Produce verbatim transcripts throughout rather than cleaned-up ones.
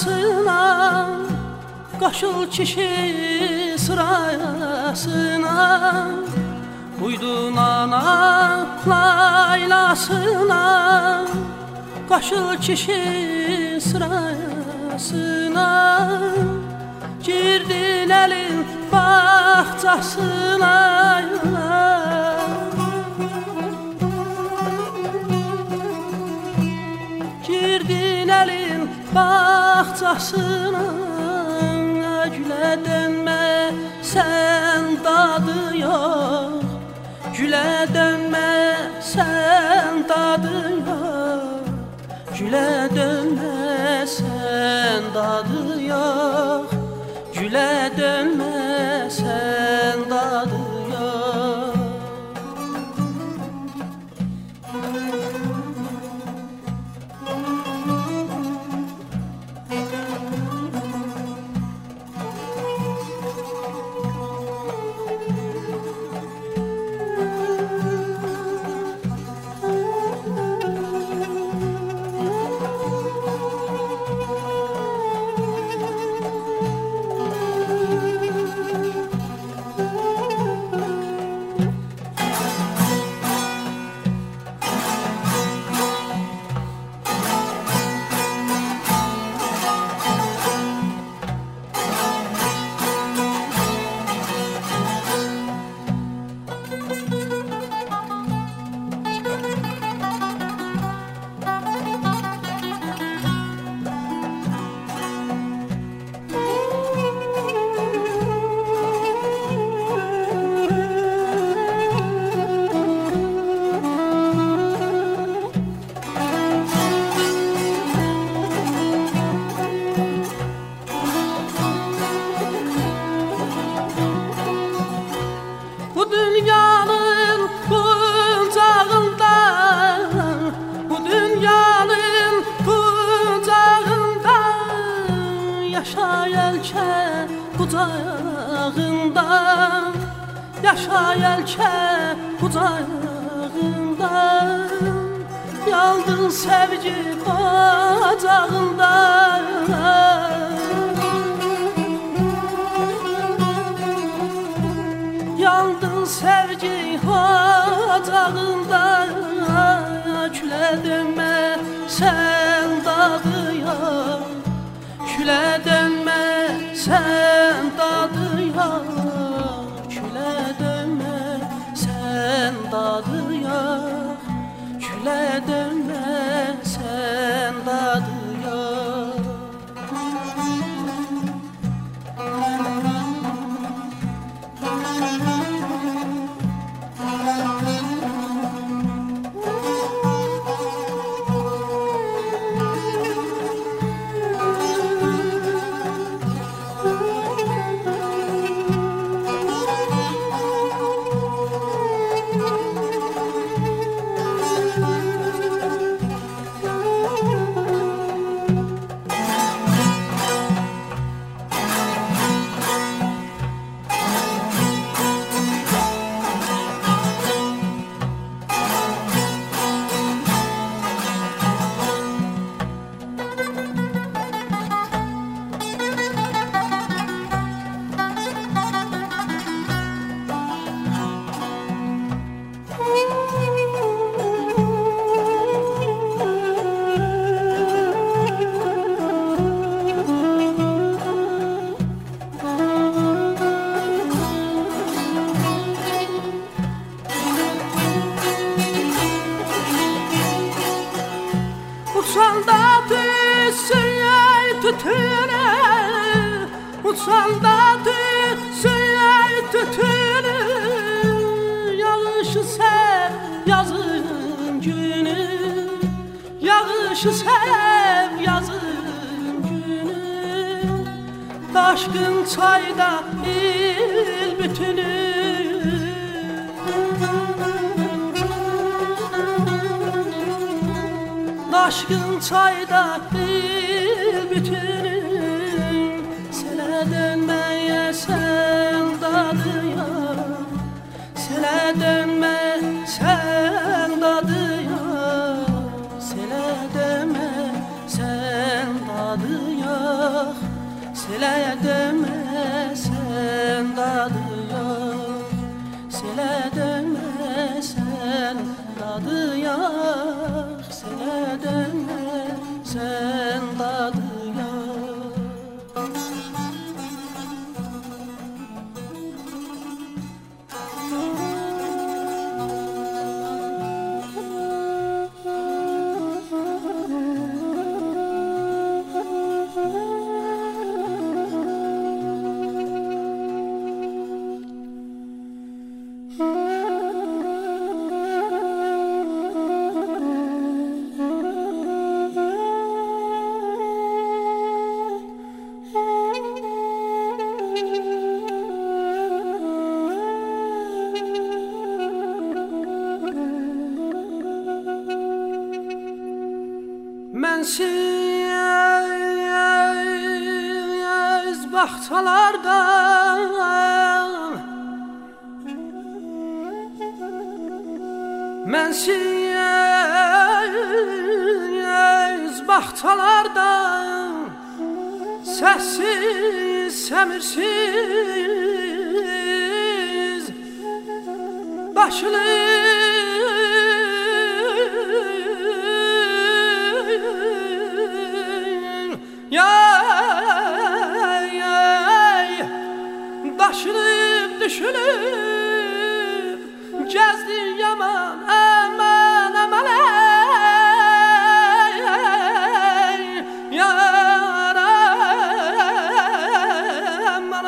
sırasına, kaşıl kişi sırasına, uydun ana laylasına, kaşıl kişi sırasına, girdin elin bahçasına. Girdin elin bahçasına, güle dönme sen dadı yok, güle dönme sen dadı yok, güle dönme sen dadı yok, güle dönme sen dadı yok. Bu dünyanın kucağında, bu dünyanın kucağında, yaşa yelke kucağında, yaşa yelke kucağında, yaldın sevgi ocağında. Yandın sevgi ocağında, küle dönme sen dadıya, küle dönme sen dadıya, küle dönme sen dadıya, küle dönme sen dadıya. Uçan da düşsün ey tütünü, uçan da düşsün ey tütünü, yağışı sev yazın günü, yağışı sev yazın günü, taşkın çayda il bütünü. Aşkın çayda bir bütünüm, sele dönmeye sen dadıya, sele dönme sen dadıya, sele dönme sen dadıya, yok, selaya dönmesen dadı yok, selaya dönmesen dadı yok, selaya dönmesen dadı yok. Mensiz bahçalardan, mensiz bahçalardan, sessiz, semirsiz başlı yay yay daşınıp düşünüp gezdi yaman aman aman ey yar aman.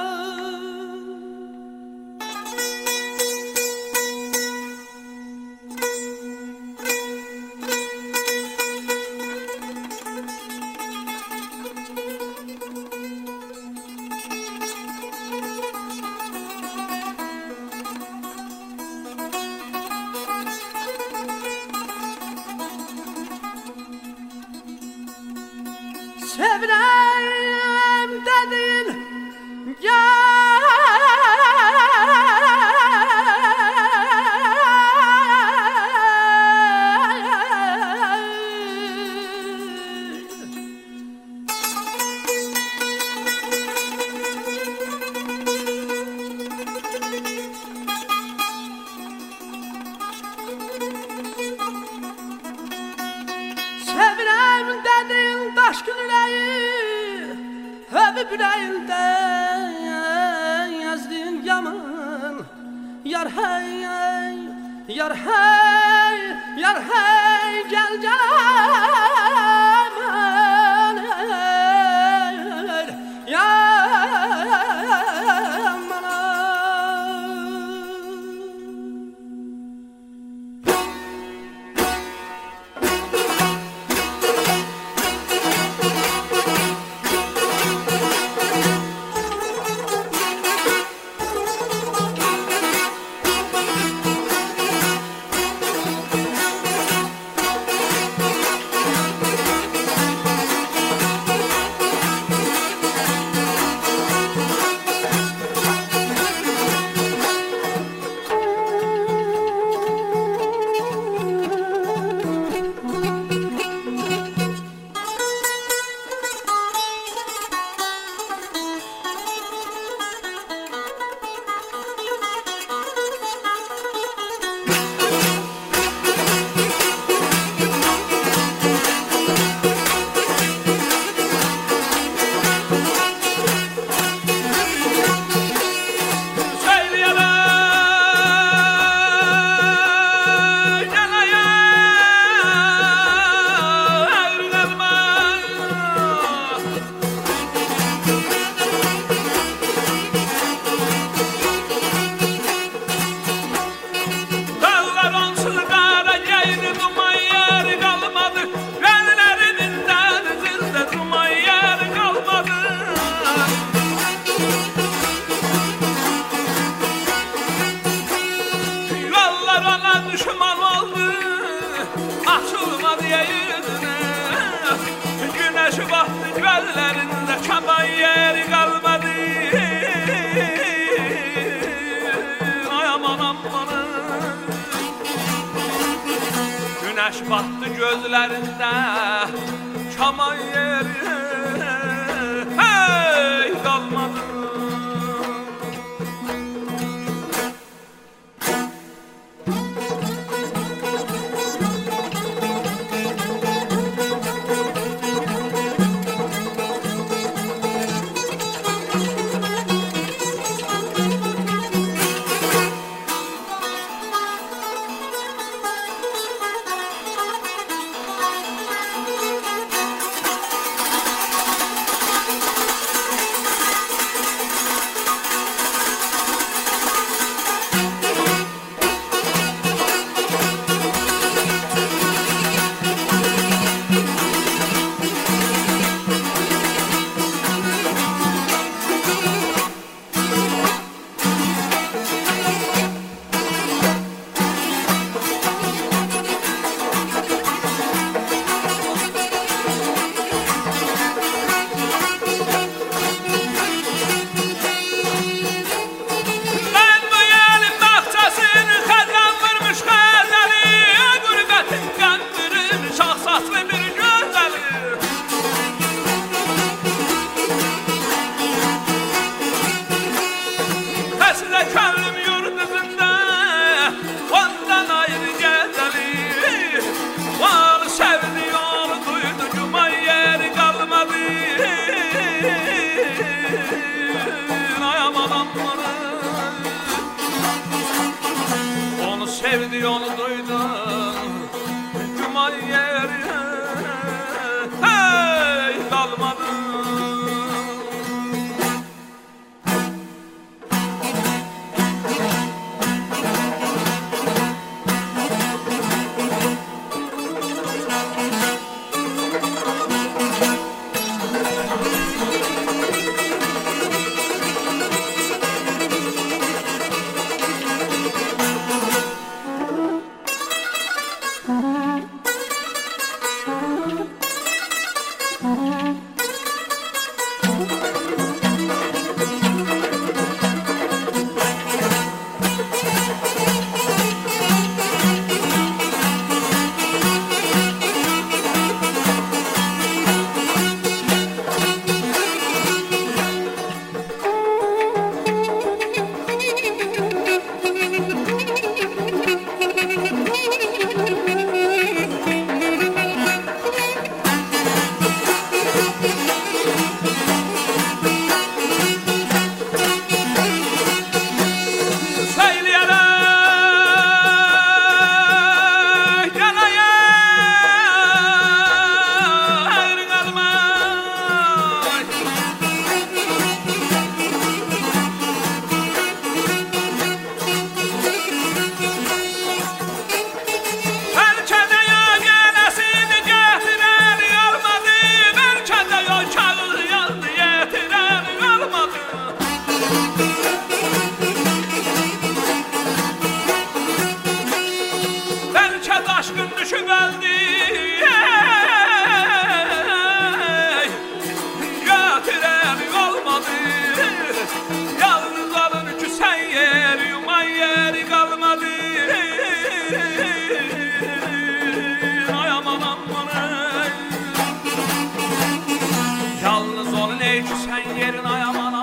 Sevrem dedin sevrem dedin daşkın yüreği, öpüp yüreğinden yazdın yaman. Yar hey hey, yar hey, yar hey gel gel aman yar aman. Güneş battı gözlerinde çaman yeri Hasret könlüm yurdunda ondan ayrı gezelim. Onu sevdi onu duydu cuma yeri kalmadı. Ay aman aman. Onu sevdi onu duydu cuma yeri hey kalmadı. Yalnız onun ey ki sen yerin ay aman